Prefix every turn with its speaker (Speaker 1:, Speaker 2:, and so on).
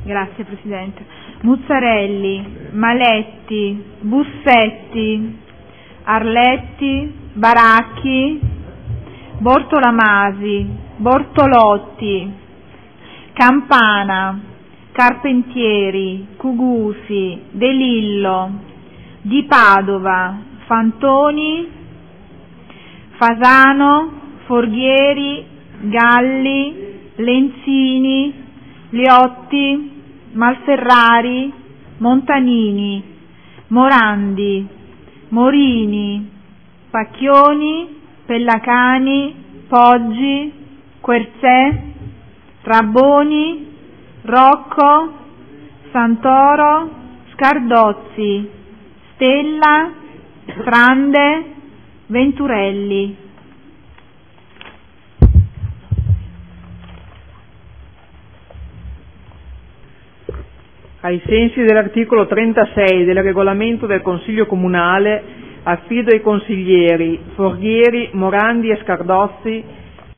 Speaker 1: Grazie Presidente. Muzzarelli, Maletti, Bussetti, Arletti, Baracchi, Bortolamasi, Bortolotti, Campana, Carpentieri, Cugusi, De Lillo, Di Padova, Fantoni, Fasano, Forghieri, Galli, Lenzini, Liotti, Malferrari, Montanini, Morandi, Morini, Pacchioni, Pellacani, Poggi, Querzè, Rabboni, Rocco, Santoro, Scardozzi, Stella, Trande, Venturelli.
Speaker 2: Ai sensi dell'articolo 36 del regolamento del Consiglio Comunale, affido ai consiglieri Forghieri, Morandi e Scardozzi